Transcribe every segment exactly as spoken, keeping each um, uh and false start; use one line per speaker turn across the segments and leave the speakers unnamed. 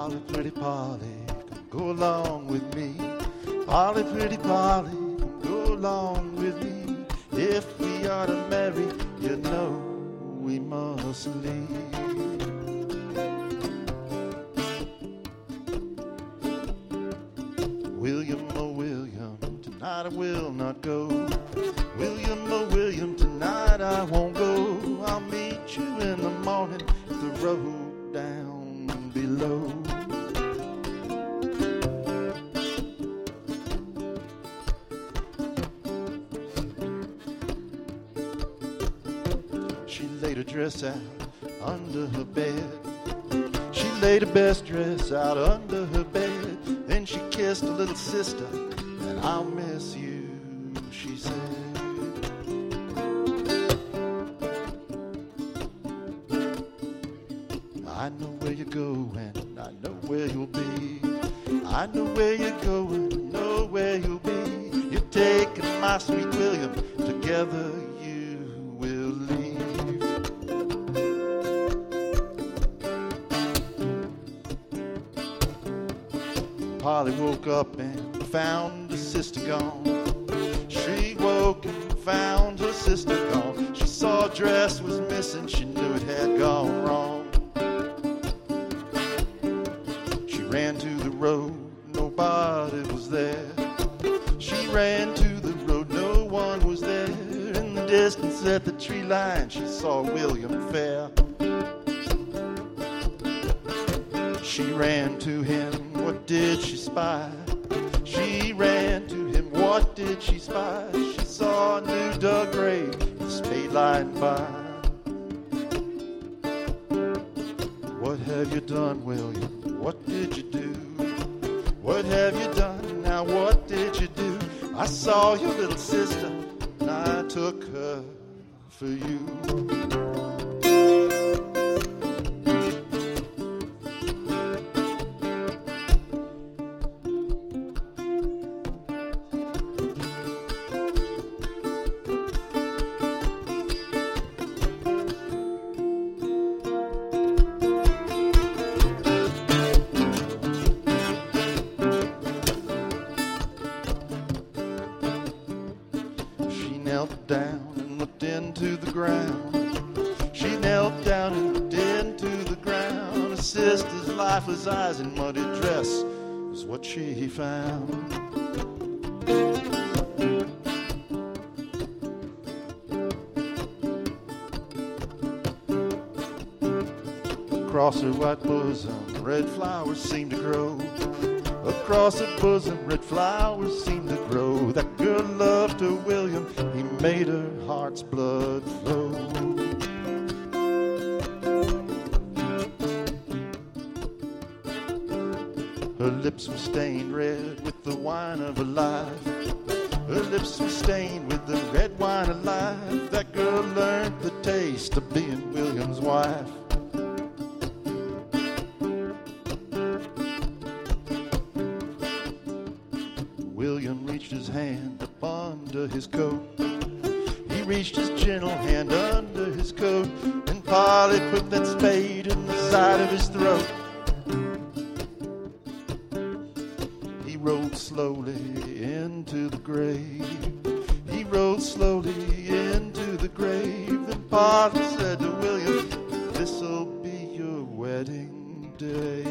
Polly, pretty Polly, come go along with me. Polly, pretty Polly, come go along with me. If we are to marry, you know we must leave. William, oh William, tonight I will not go. William, oh William, tonight I won't go. I'll meet you in the morning at the road down below. She laid her dress out under her bed. She laid her best dress out under her bed. Then she kissed her little sister, and I'll miss you, she said. I know where you're going, I know where you'll be. I know where you're going, I know where you'll be. You're taking my sweet William, together you will leave. Polly woke up and found her sister gone. She woke and found her sister gone. She saw a dress was missing, she knew it had gone wrong. She ran to the road, nobody was there. She ran to the road, no one was there. In the distance at the tree line, she saw William Fair. She ran to him, what did she spy? She ran to him, what did she spy? She saw a new dug grave, the spade lying by. What have you done, William? What did you do? What have you done? Now what did you do? I saw your little sister, and I took her for you. Down and looked into the ground. She knelt down and looked into the ground. Her sister's lifeless eyes and muddy dress was what she found. Across her white bosom, red flowers seemed to grow. Across her bosom, red flowers seemed to grow. That girl loved her William, he made her heart's blood flow. Her lips were stained red with the wine of her life. Her lips were stained with the red wine of life. That girl learned the taste of being William's wife. William reached his hand up under his coat. He reached his gentle hand under his coat, and Polly put that spade in the side of his throat. He rode slowly into the grave. He rode slowly into the grave. Then Polly said to William, this'll be your wedding day.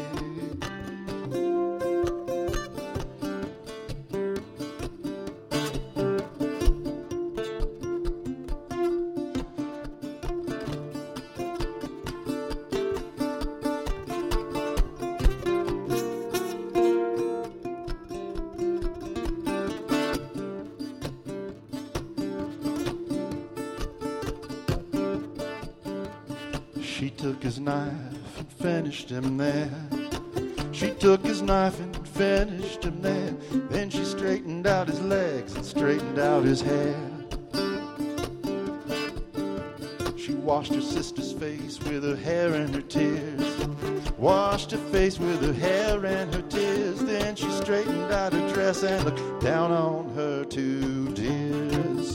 She took his knife and finished him there. She took his knife and finished him there. Then she straightened out his legs and straightened out his hair. She washed her sister's face with her hair and her tears. Washed her face with her hair and her tears. Then she straightened out her dress and looked down on her two dears.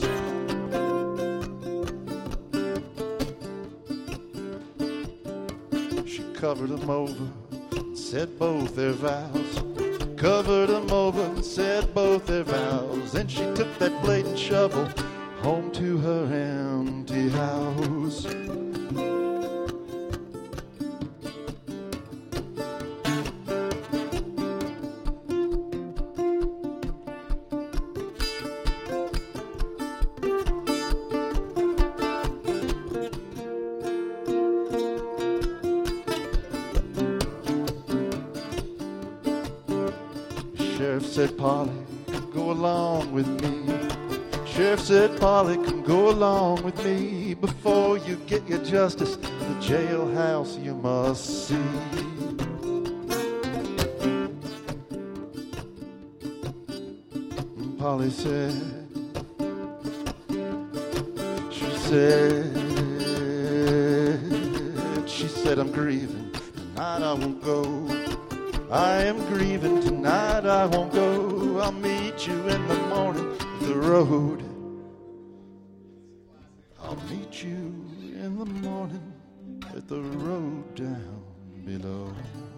She covered them over said both their vows, covered them over and said both their vows. Then she took that blade and shovel home to her empty house. Sheriff said, Polly, go along with me. Sheriff said, Polly, come go along with me. Before you get your justice, the jailhouse you must see. And Polly said, she said, she said, I'm grieving, tonight I won't go. I am grieving, tonight I won't go. I'll meet you in the morning at the road. I'll meet you in the morning at the road down below.